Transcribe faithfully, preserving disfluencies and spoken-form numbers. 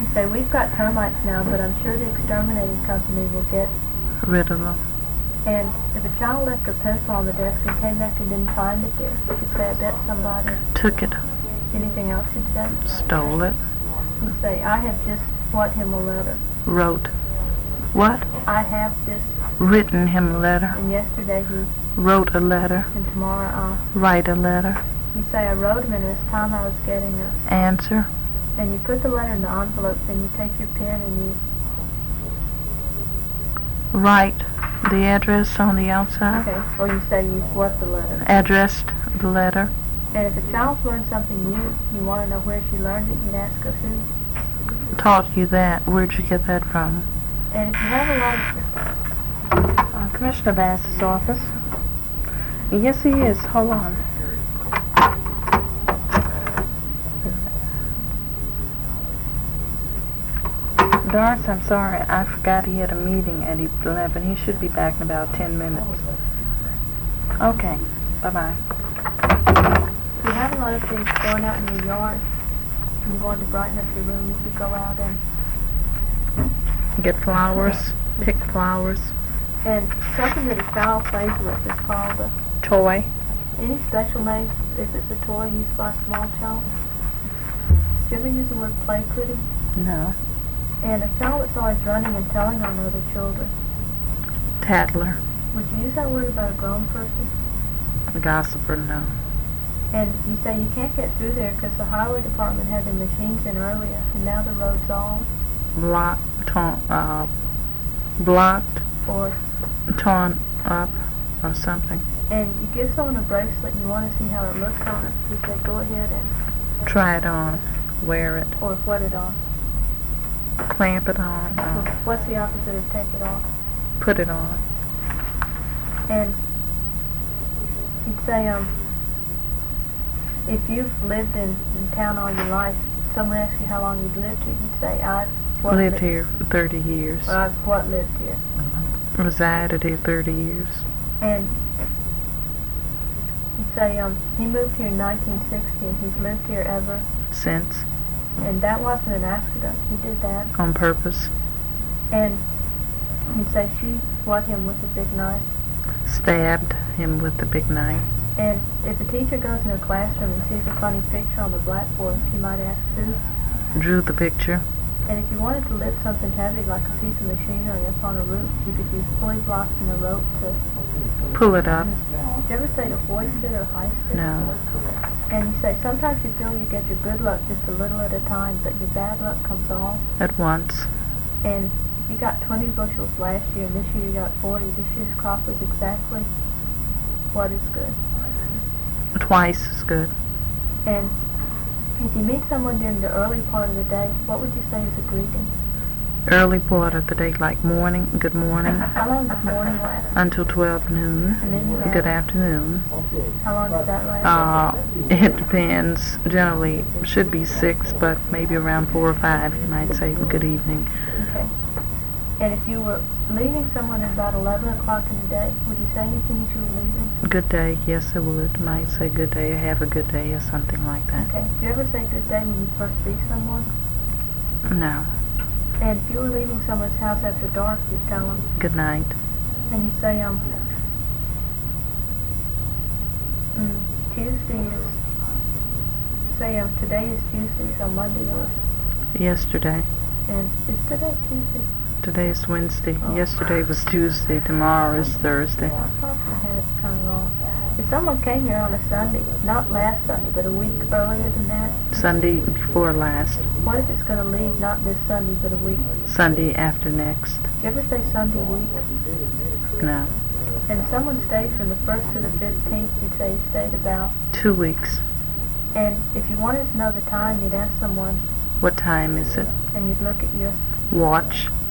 You say, we've got termites now, but I'm sure the exterminating company will get rid of them. And if a child left her pencil on the desk and came back and didn't find it there, she'd say, I bet somebody took it. Anything else you'd say? Stole it. You'd say, I have just wrote him a letter. Wrote. What? I have just written him a letter. And yesterday he wrote a letter. And tomorrow I'll write a letter. You say, I wrote him and it was time I was getting a answer. And you put the letter in the envelope, then you take your pen and you write the address on the outside. Okay, or you say you what the letter. Addressed the letter. And if a child's learned something new, you want to know where she learned it, you'd ask her who. Taught you that. Where'd you get that from? And if you have a lot of... Uh, Commissioner Bass's office. Yes, he is. Hold on. Doris, I'm sorry. I forgot he had a meeting at eleven. He should be back in about ten minutes. Okay. Bye-bye. You have a lot of things going out in your yard, and you wanted to brighten up your room, you could go out and get flowers, pick flowers. And something that a child plays with is called a toy. Any special name if it's a toy used by a small child? Do you ever use the word play pretty? No. And a child that's always running and telling on other children. Tattler. Would you use that word about a grown person? A gossiper, no. And you say you can't get through there because the highway department had their machines in earlier, and now the road's all blocked, torn, uh, blocked, or torn up, or something. And you give someone a bracelet and you want to see how it looks on it. You say, go ahead and try it on, wear it, or put it on, clamp it on. Uh, What's the opposite of take it off? Put it on. And you'd say, um, if you've lived in, in town all your life, someone asks you how long you've lived here, you'd say, I've what lived li- here for thirty years. Or I've what lived here? Resided here thirty years. And you'd say, um, he moved here in nineteen sixty and he's lived here ever since. And that wasn't an accident. He did that on purpose. And you'd say she what him with a big knife. Stabbed him with the big knife. And if a teacher goes in a classroom and sees a funny picture on the blackboard, she might ask who? Drew the picture. And if you wanted to lift something heavy like a piece of machinery up on a roof, you could use pulley blocks and a rope to pull it up. Did you ever say to hoist it or heist it? No. And you say sometimes you feel you get your good luck just a little at a time, but your bad luck comes all at once. And you got twenty bushels last year, and this year you got forty. This year's crop is exactly what is good. Twice as good. And if you meet someone during the early part of the day, what would you say is a greeting? Early part of the day, like morning, good morning. How long does morning last? Until twelve noon. And then you have good afternoon. How long does that last? Uh, it depends. Generally, should be six, but maybe around four or five, you might say good evening. Okay. And if you were leaving someone at about eleven o'clock in the day, would you say anything as you were leaving? Good day, yes I would. Might say good day, have a good day, or something like that. Okay. Do you ever say good day when you first see someone? No. And if you were leaving someone's house after dark, you'd tell them good night. And you say, um, mm, Tuesday is, say, um, today is Tuesday, so Monday was yesterday. And is today Tuesday? Today is Wednesday. Oh. Yesterday was Tuesday. Tomorrow is Thursday. I thought I had it kind of wrong. If someone came here on a Sunday, not last Sunday, but a week earlier than that? Sunday before last. What if it's going to leave not this Sunday, but a week? Sunday after next. Do you ever say Sunday week? No. And if someone stayed from the first to the fifteenth, you'd say he stayed about? Two weeks. And if you wanted to know the time, you'd ask someone. What time is it? And you'd look at your watch.